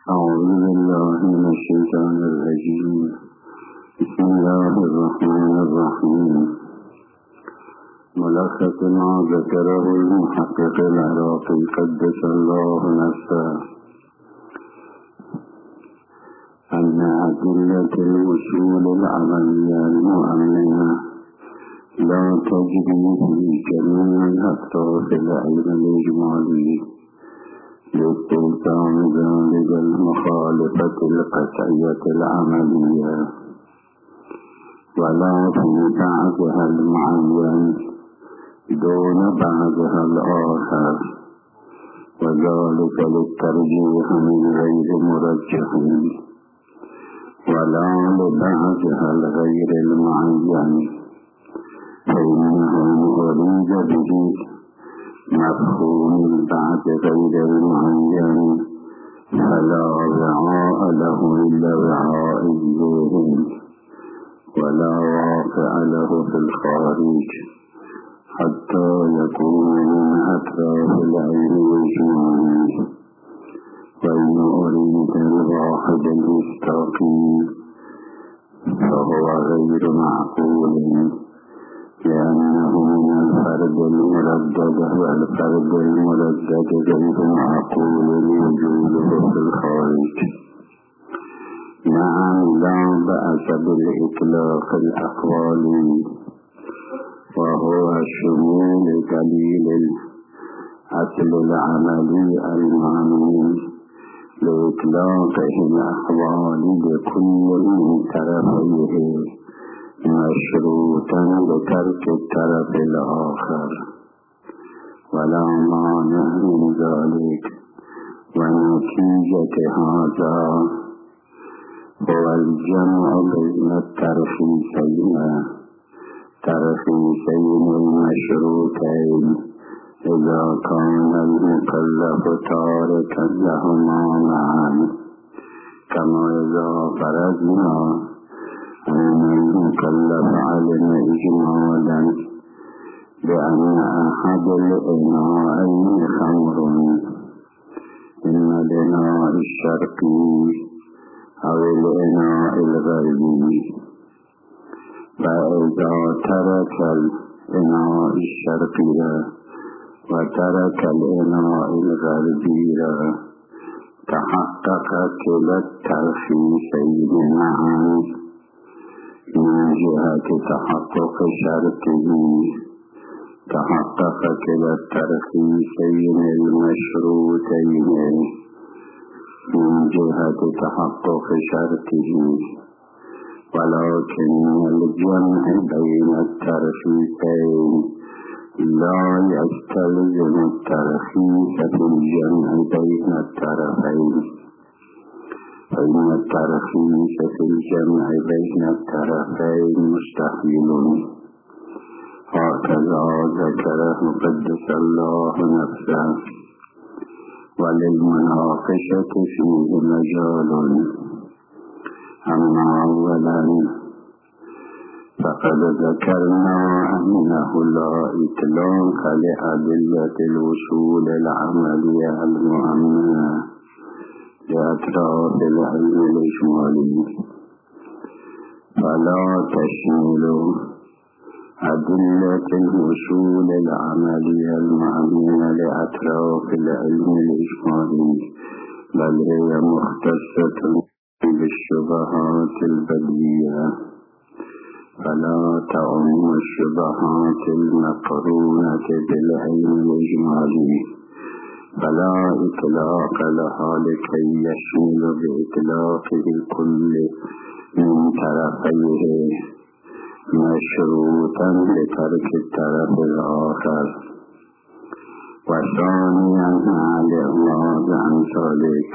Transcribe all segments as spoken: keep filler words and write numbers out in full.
أعوذ بالله من الشيطان الرجيم. بسم الله الرحمن الرحيم. ملخص ما ذكره المحقق العراقي قدس الله نفسه أن أدلة الوصول العملية المؤمنة لا تجري في جميع الأطراف العلم الإجمالي لاستلزام ذلك المخالفة القطعية العملية، ولا في بعضها المعين دون بعضها الآخر، وذلك للترجيح من غير مرجح، ولا لبعضها الغير المعين، فإنه أريد به مفهوم البعض غير المعين، فلا وعاء له إلا وعاء الذهن، ولا واقع له في الخارج، حتى يكون من أطراف العين والجمال. وإن أريد الواحد المستقيم فهو غير معقول، لأنه من الفرد المردد، والفرد المردد غير معقول لوجوده في الخارج. نعم، لا بأس بالإطلاق الأقوالي، وهو شمول دليل الأصل العملي المعنى لإطلاقه الأقوال بكل من طرفيه، مشروطا بترك الطرف الآخر، ولا مانع من ذلك. ونتيجة هذا هو الجمع بين الترخيصين ترخيصين المشروطين إذا كان المكلف تاركا لهما معا، كما إذا فرضنا أن المكلف علم إجمالا بأن أحد الإناءين خمر، إما الإناء الشرقي أو الإناء الغربي، فإذا ترك الإناء الشرقي وترك الإناء الغربي تحقق كلا الترخيصين معا من جهة تحقق شرطه، تحقق كلا الترخيصين المشروطين من جهة تحقق شرطه، ولكن الجمع بين الترخيصين لا يستلزم الترخيص في الجمع بين الطرفين، فإن الترخيص في الجمع بين الطرفين مستحيل. هكذا ذكره قدس الله نفسه، وللمناقشة فيه مجال. أما أولا فقد ذكرنا أنه لا إطلاق لأدلة الوصول العملية المؤمنة لأطراف العلم الإجمالي، فلا تشمل أدلة الوصول العملية المؤمنة لأطراف العلم الإجمالي، بل هي مختصة بالشبهات البديهية، فلا تعم الشبهات المقرونة بالعلم الإجمالي، فلا إطلاق لها لكي يشمل بإطلاقه كل من طرفيه، مشروطا لترك الطرف الآخر. وثانيا الإغماض عن ذلك،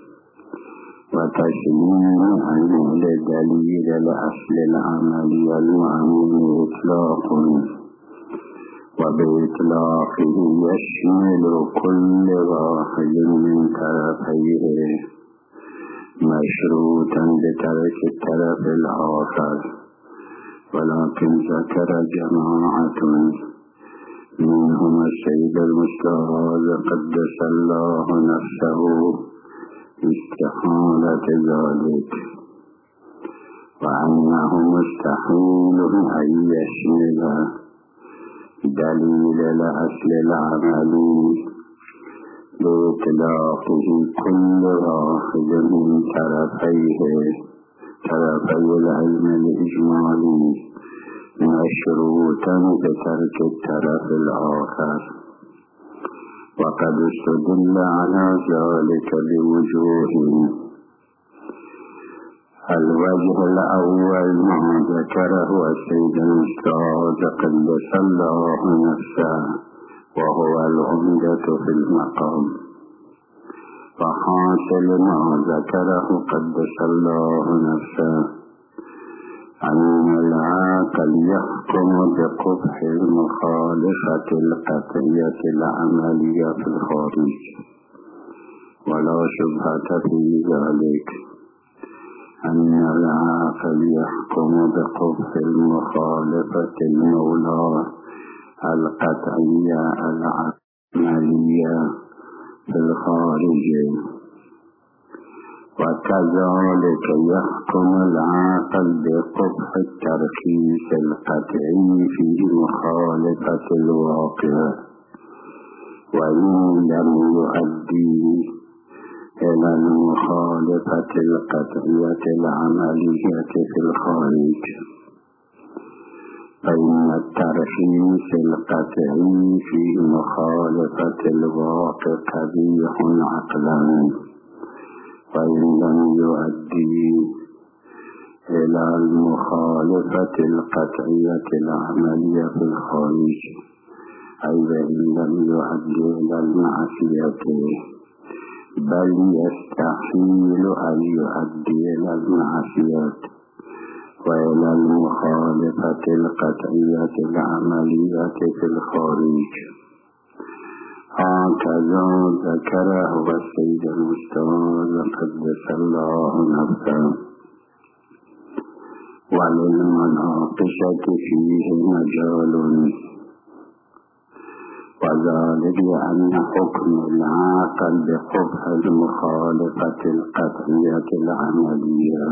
وتسليم عن دليل الأصل العملي المؤمن إطلاق، وبإطلاقه يشمل كل واحد من طرفيه، مشروطا بترك الطرف الآخر. ولكن ذكر جماعة منهم السيد المستعاذ قدس الله نفسه استحالة ذلك، وأنه مستحيل أن يشمل دليل الأصل العملي لإطلاقه كل واحد من طرفيه طرفي العلم الإجمالي مشروطا بترك الطرف الآخر. وقد استدل على ذلك بوجوه: الوجه الأول ما ذكره السيد الأستاذ قدس الله نفسه، وهو العمدة في المقام. وحاصل ما ذكره قدس الله نفسه أن العاقل يحكم بقبح المخالفة القطعية العملية في الخارج، ولا شبهة في ذلك أن العاقل يحكم بقبح المخالفة المولى القطعية العملية في الخارج، وكذلك يحكم العاقل بقبح الترخيص القطعي في مخالفة الواقع، وإن لم يؤدي إلى المخالفة القطعية العملية في الخارج، فإن الترخيص القطعي في مخالفة الواقع قبيح عقلا، وإن لم يؤدي إلى المخالفة القطعية العملية في الخارج، أي وإن لم يؤدي إلى المعصية، بل يستحيل أن يؤدي إلى المعصية وإلى المخالفة القطعية العملية في الخارج. هكذا ذكره السيد الأستاذ قدس الله نفسه، وللمناقشة فيه مجال، وذلك لأن حكم العاقل بقبح المخالفة القطعية العملية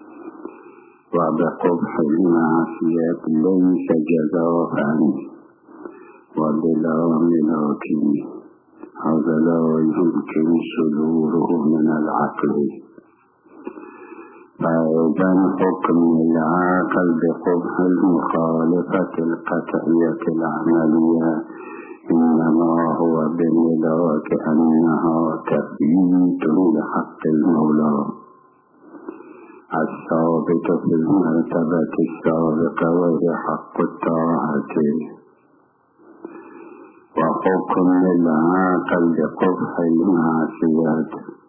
وبقبح المعصية ليس جزاء وبلا ملاكي، هذا لا يمكن صدوره من العقل. فإذا حكم العاقل بقبح المخالفة القطعية العملية إنما هو بملاك أنها تثبيت لحق المولى الثابت في المرتبة السابقة، وهي حق الطاعة. وحكم العاقل بقبح المعصية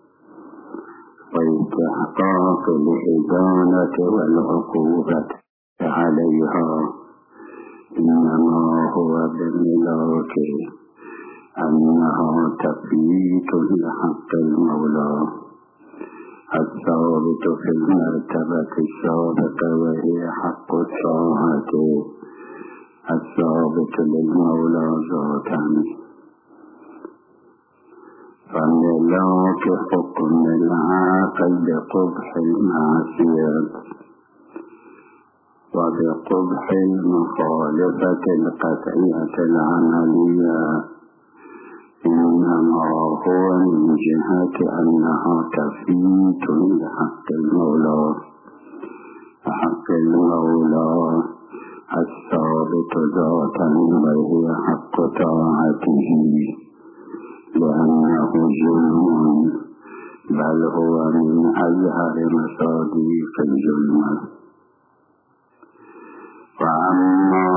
واستحقاق الإدانة والعقوبة عليها إنما هو بملاك أنها تثبيت لحق المولى الثابت في المرتبة السابقة، وهي حق الطاعة الثابت للمولى ذاتا. فملاك حكم العاقل بقبح المعصية وبقبح المخالفة القطعية العملية إنما هو من جهة أنها تثبيت لحق المولى حق المولى الثابت ذاتا، وهي حق طاعته، لأنه ظلم، بل هو من أظهر مصادق الظلم. وأما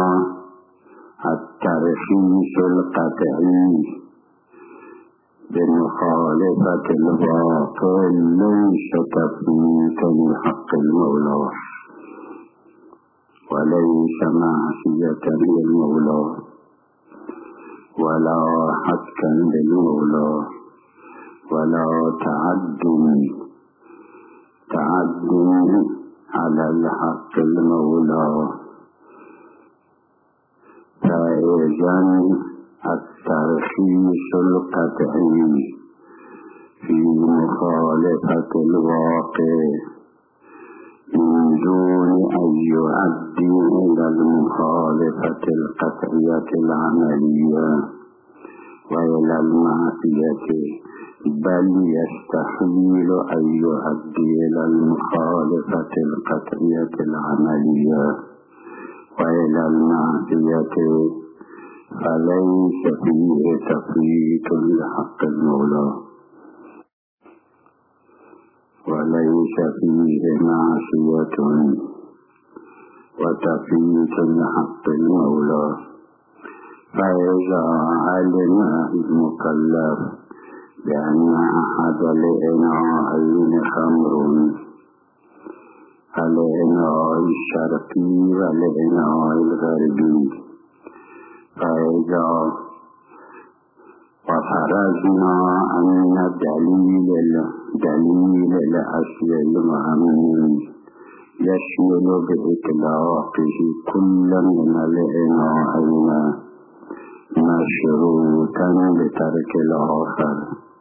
الترخيص القطعي بمخالفة الواقع ليس تثبيتا لحق المولى وليس معصية للمولى ولا حقا للمولى ولا تعد تعد على الحق المولى. فإذن الترخيص القطعي في مخالفة الواقع من دون أن يؤدي إلى المخالفة القطعية العملية وإلى المعصية، بل يستحيل أن يؤدي إلى المخالفة القطعية العملية وإلى المعصية، فليس فيه تفريط لحق المولى وليس فيه معصية وتفريط لحق المولى. فإذا علم المكلف بأن أحد الإناءين خمر، الإناء الشرقي والإناء الغربي، فإذا وفرضنا أن دليل دليل الأصل المهم يشمل بإطلاقه كل من الإناءين مشروطا بترك الآخر،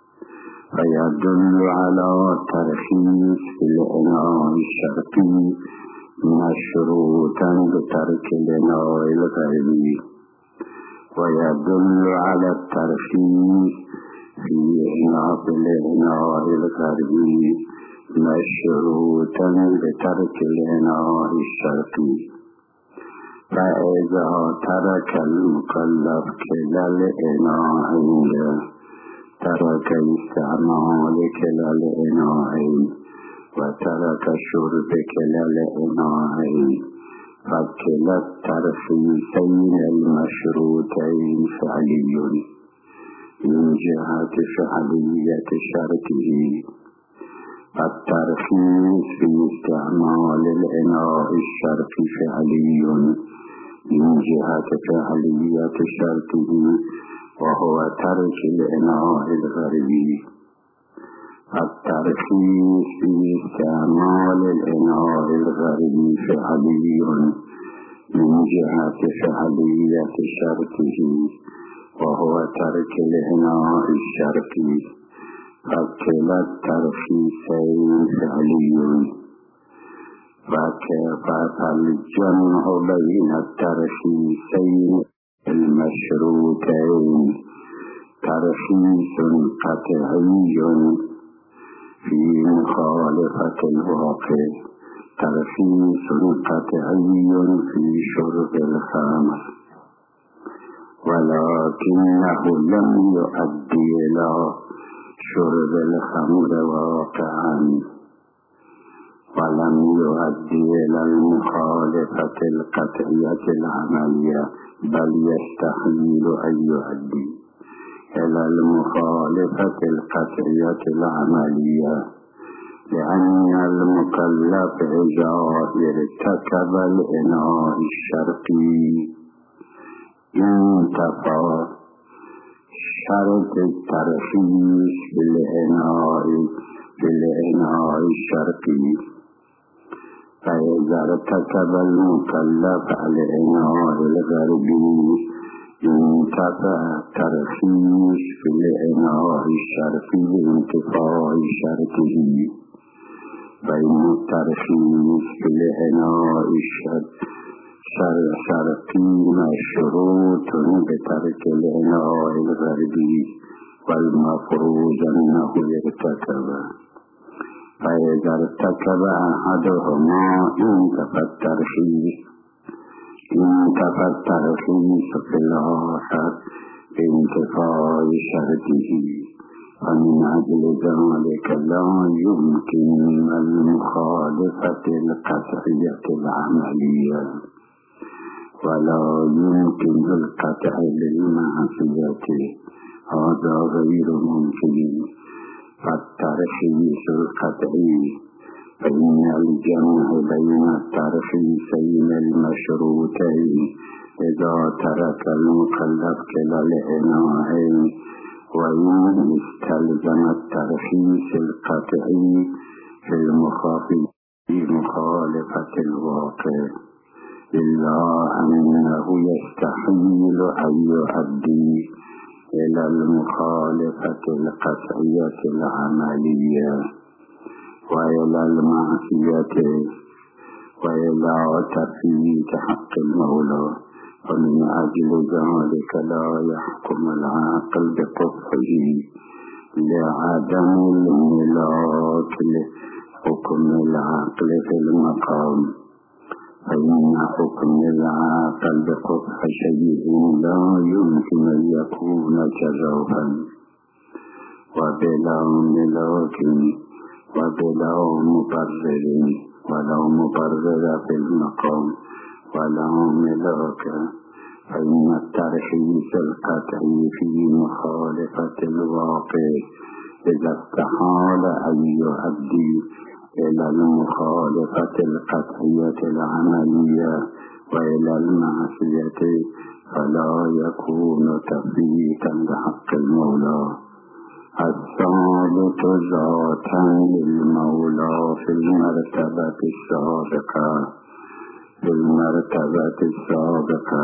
فيدل على ترخيص الإناء الشرقي مشروطا بترك الإناء الغربي، ويدل على الترخيص في إناء الإناء الغربي مشروطا بترك الإناء الشرقي. فإذا ترك المكلف كلا الإناءين ترك استعمال كلا الإناءين وترك شرب كلا الإناءين، فكلا الترخيصين المشروطين فعلي من جهة فعلية شرطه. الترخيص في استعمال الإناء الشرقي فعلي من جهة فعلية شرطه، وهو ترك الإناء الغربي. الترخيص في استعمال الإناء الغربي فعلي من جهة فعلية شرطه، وهو ترك الإناء الشرقي، فكلا الترخيصين فعلي. فالجمع بين الترخيصين المشروطين ترخيص قطعي في مخالفة الواقع، ترخيص قطعي في شرب الخمر، ولكنه لم يؤدي إلى شرب الخمر واقعا، ولم يؤدي إلى المخالفة القطعية العملية، بل يستحيل أن يؤدي إلى المخالفة القطعية العملية، لأن المكلف إذا ارتكب الإناء الشرقي انتفى شرط الترخيص في الإناء في الإناء الشرقي. فإذا ارتكب المكلف الإناء الغربي انتفى الترخيص في الإناء الشرقي بانتفاء شرطه، بين الترخيص في الإناء الشرقي مشروط بترك الإناء الغربي، والمفروض أنه يرتكب. فإذا ارتكب أحدهما انتفى الترخيص انتفى الترخيص في الآخر بانتفاء شرطه، ومن أجل ذلك لا يمكن المخالفة القطعية العملية، ولا يمكن القطع للمعصية، هذا غير ممكن. فالترخيص القطعي فإن الجمع بين الترخيصين المشروطين إذا ترك المكلف كلا الإناءين، وإن استلزم الترخيص القطعي في مخالفة الواقع، إلا أنه يستحيل أن يؤدي إلى المخالفة القطعية العملية وإلى المعصية وإلى تفييت حق المولى. ومن أجل ذلك لا يحكم العاقل بقبحه لعدم الملاك لحكم العقل في المقام، فإن حكم العاقل بقبح شيء لا يمكن أن يكون جزافا وبلا ملاك وبلا مبرر ولا مبرر في المقام ولا ملاك، فإن الترخيص القطعي في مخالفة الواقع إذا استحال أن يؤدي إلى المخالفة القطعية العملية وإلى المعصية فلا يكون تفريطا بحق المولى الثابت ذاتا للمولى في المرتبة السابقة في المرتبة السابقة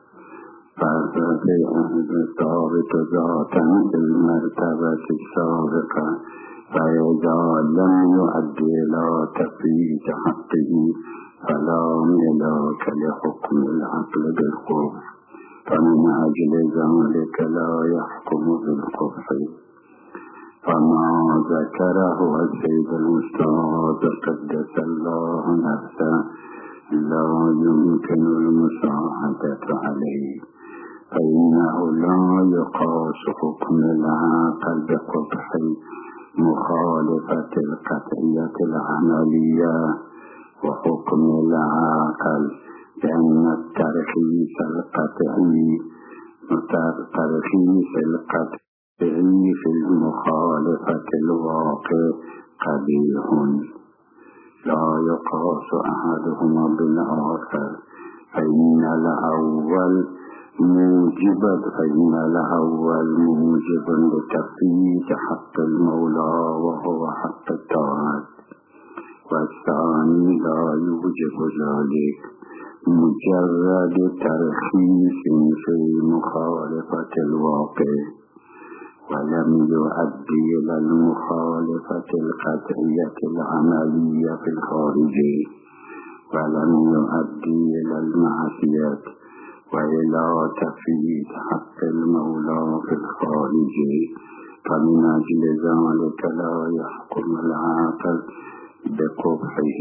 فالثابت ذاتا في المرتبة السابقة، فإذا لم يؤدي إلى تفريط حقه فلا ملاك لحكم العقل بالقبح، فمن أجل ذلك لا يحكم بالقبح. فما ذكره السيد الأستاذ قدس الله نفسه لا يمكن المساعدة عليه، فإنه لا يقاس حكم العقل بقبح مخالفة القطعية العملية وحكم العقل بأن الترخيص القطعي الترخيص القطعي في المخالفة الواقع قبيح لا يقاس أحدهما بالآخر، فإن الأول موجب فإن الأول موجب لتفريط حق المولى وهو حق الطاعة، والثاني لا يوجب ذلك مجرد ترخيص في مخالفة الواقع ولم يؤدي إلى المخالفة القطعية العملية في الخارج ولم يؤدي إلى المعصية وإلى تفريط حق المولى في الخارج، فمن أجل ذلك لا يحكم العاقل بقبحه.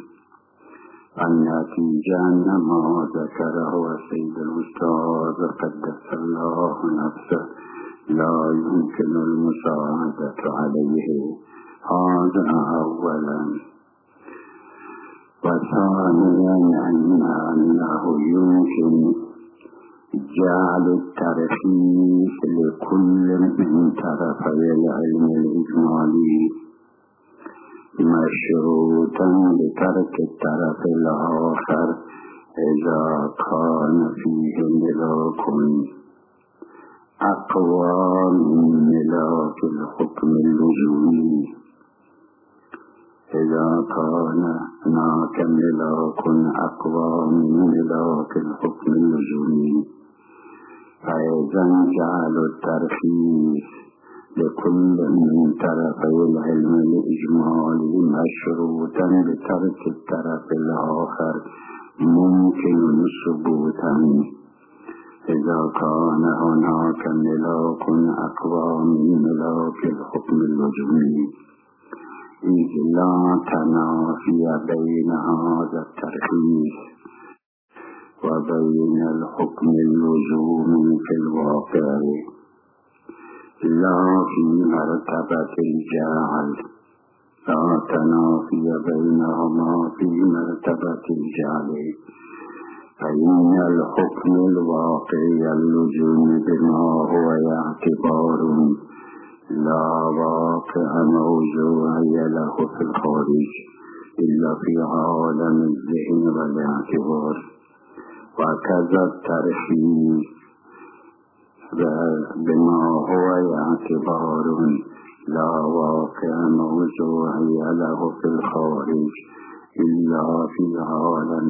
النتيجة أن ما ذكره السيد الأستاذ قدس الله نفسه لا يمكن المساعدة عليه، هذا أولا. وثانيا أنه يمكن جعل الترخيص لكل من طرفي العلم الإجمالي مشروطا بترك الطرف الآخر إذا كان فيه ملاك أقوى من ملاك الحكم اللزومي. إذا كان هناك ملاك أقوى من ملاك الحكم اللزومي فإذا جعل الترخيص لكل من طرفي العلم الإجمالي مشروطا بترك الطرف الآخر ممكن ثبوتا إذا كان هناك ملاك أقوى من ملاك الحكم اللزومي، إذ لا تنافي بين هذا الترخيص وبين الحكم اللزومي في الواقع، لا في مرتبة الجعل، لا تنافي بينهما في مرتبة الجعل، فإن الحكم الواقعي اللزومي بما هو اعتبار لا واقع موضوعي له في الخارج إلا في عالم الذهن والاعتبار، وكذا الترخيص بما هو اعتبار لا واقع موضوعي له في الخارج إلا في عالم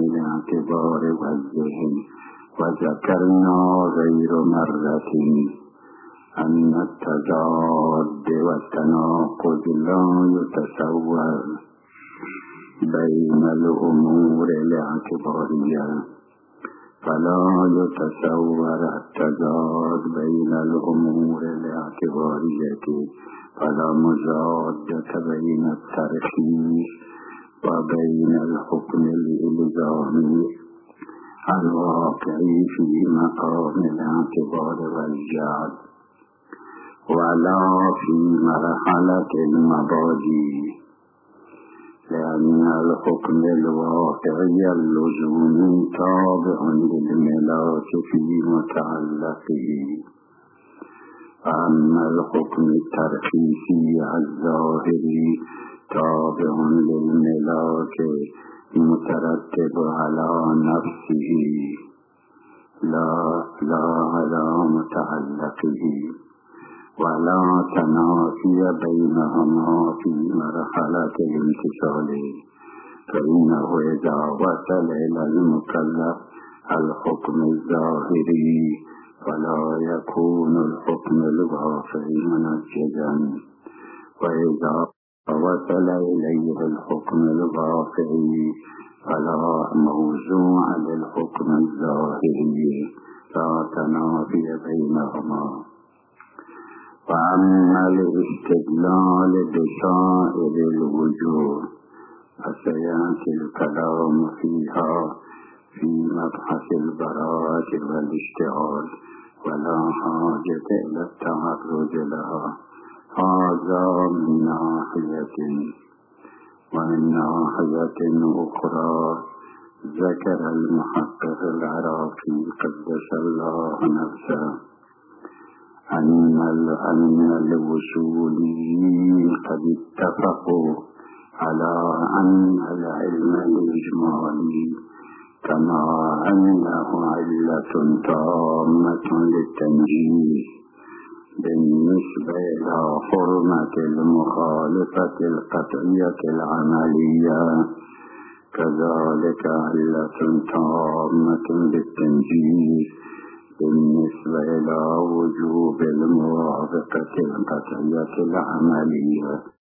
الاعتبار والذهن. وذكرنا غير مرة أن التضاد والتناقض لا يتصور بين الأمور الاعتبارية، فلا يتصور التضاد بين الأمور الاعتبارية، فلا مزادة بين الترخيص وبين الحكم الإلزامي الواقعي في مقام الاعتبار والجعل، ولا في مرحلة المبادئ، لأن الحكم الواقعي اللزومي تابع للملاك في متعلقه، أما الحكم الترخيصي الظاهري تابع للملاك مترتب على نفسه لا لا على متعلقه، ولا تنافي بينهما في مرحلة الامتثال، فإنه إذا وصل إلى المكلف الحكم الظاهري فلا يكون الحكم الواقعي منجزا، وإذا وصل إليه الحكم الواقعي فلا موضوع للحكم الظاهري، لا تنافي بينهما. وأما الاستدلال بسائر الوجوه فسيأتي الكلام فيها في مبحث البراءة والاشتغال، ولا حاجة إلى التعرض لها. هذا من ناحية، ومن ناحية أخرى ذكر المحقق العراقي قدس الله نفسه أن أن الوصوليين قد اتفقوا على أن العلم الإجمالي كما أنه علة تامة للتنجيز بالنسبة إلى حرمة المخالفة القطعية العملية، كذلك علة تامة للتنجيز بالنسبة إلى وجوب الموافقة القطعية العملية.